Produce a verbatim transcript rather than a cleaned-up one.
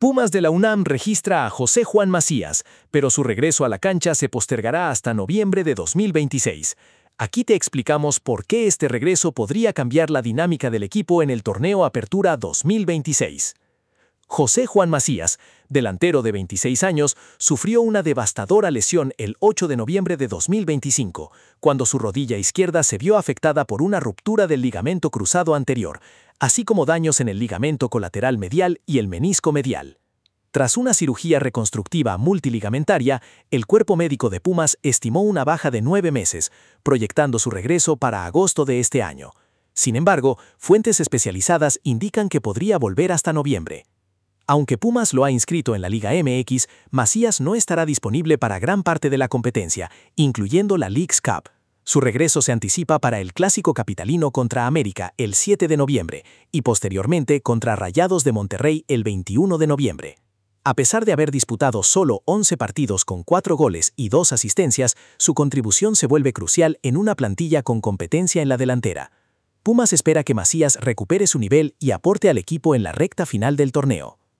Pumas de la UNAM registra a José Juan Macías, pero su regreso a la cancha se postergará hasta noviembre de dos mil veintiséis. Aquí te explicamos por qué este regreso podría cambiar la dinámica del equipo en el torneo Apertura dos mil veintiséis. José Juan Macías, delantero de veintiséis años, sufrió una devastadora lesión el ocho de noviembre de dos mil veinticinco, cuando su rodilla izquierda se vio afectada por una ruptura del ligamento cruzado anterior, así como daños en el ligamento colateral medial y el menisco medial. Tras una cirugía reconstructiva multiligamentaria, el cuerpo médico de Pumas estimó una baja de nueve meses, proyectando su regreso para agosto de este año. Sin embargo, fuentes especializadas indican que podría volver hasta noviembre. Aunque Pumas lo ha inscrito en la Liga M X, Macías no estará disponible para gran parte de la competencia, incluyendo la Leagues Cup. Su regreso se anticipa para el Clásico Capitalino contra América el siete de noviembre y posteriormente contra Rayados de Monterrey el veintiuno de noviembre. A pesar de haber disputado solo once partidos con cuatro goles y dos asistencias, su contribución se vuelve crucial en una plantilla con competencia en la delantera. Pumas espera que Macías recupere su nivel y aporte al equipo en la recta final del torneo.